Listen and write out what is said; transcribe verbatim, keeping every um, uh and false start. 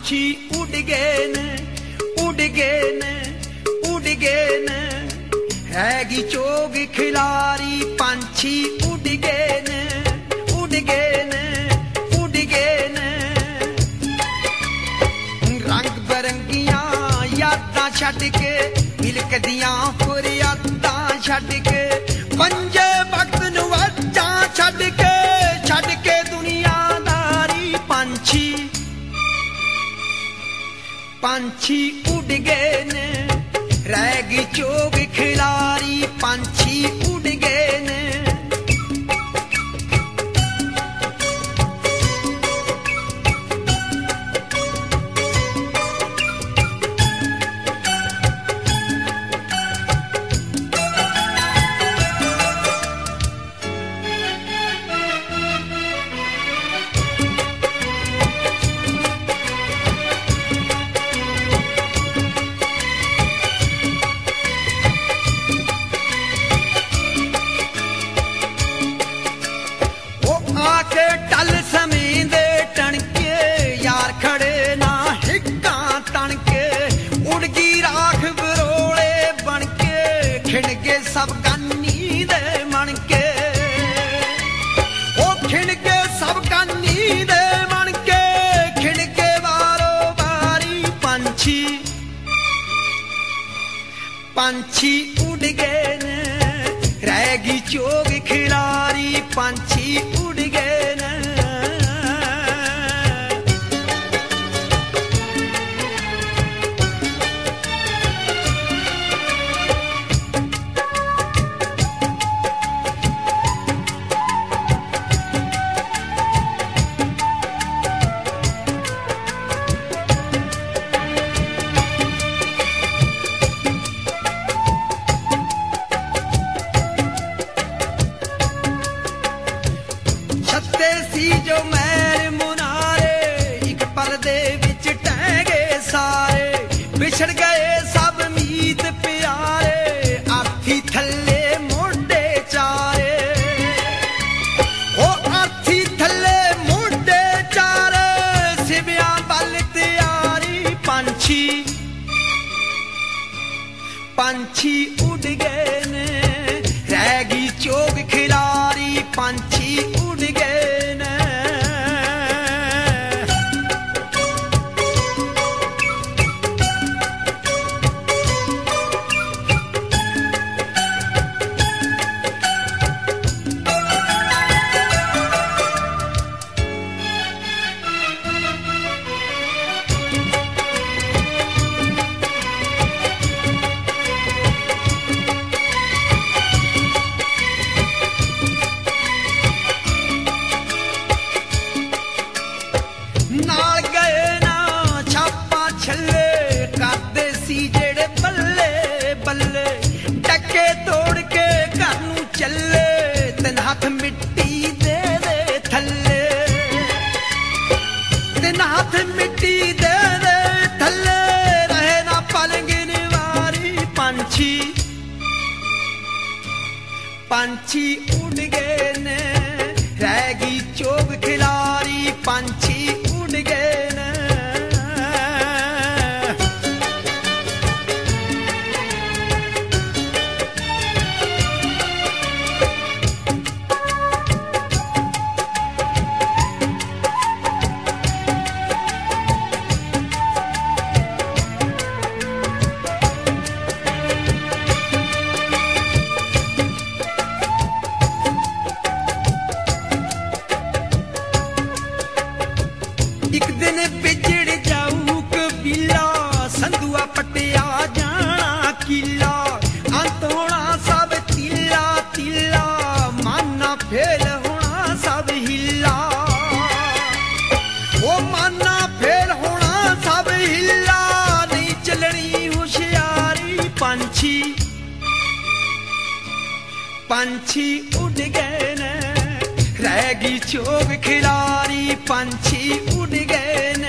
पंछी उड़ गए ने उड़ गए ने उड़ गए ने हैगी चोग खिलारी पंछी उड़ गए ने उड़ गए ने उड़ गए ने रंग बरंगियां यादां छड्ड के मिलकदियां फरियादां छड्ड के पंजे वक्त नूं वाजां छड्ड के छड्ड के दुनियादारी पंछी पंछी उड़ गए ने रह गई चोग खिलारी पंछी उड़ गए ने सब कानी दे मन के ओ खिड़ के सब कानी दे मन के खिड़ के बारो बारी पंछी पंछी उड़ गए ने रह गई चोग खिलारी पंछी उड़ गए ने जो मैल मुनारे एक पल दे विच टह गए सारे बिछड़ गए सब मीत प्यारे आर्थी थल्ले मोढे चारे ओ आर्थी थल्ले मोढे चारे सिवियां बल तैयारी पंछी पंछी उड़ गए ने रह गई चोग खिलारी पंछी उड़ गए मिट्टी दे दे थल्ले तीन हाथ मिट्टी दे दे थल्ले रहे ना पलंगिन वारी पंछी पंछी उड़ गए ने रह गई चोग खिलारी पंछी उड़ गए ने एक दिन बिजड़ जाऊ कबीला संधुआ पटिया जाना किला अंत होना सब तिला तिला माना फेल होना सब हिला ओ माना फेल होना सब हिला नहीं चलनी होशियारी पंछी पंछी उड़ गए ने रह गई चोग खिलारी पंछी उड़ गए।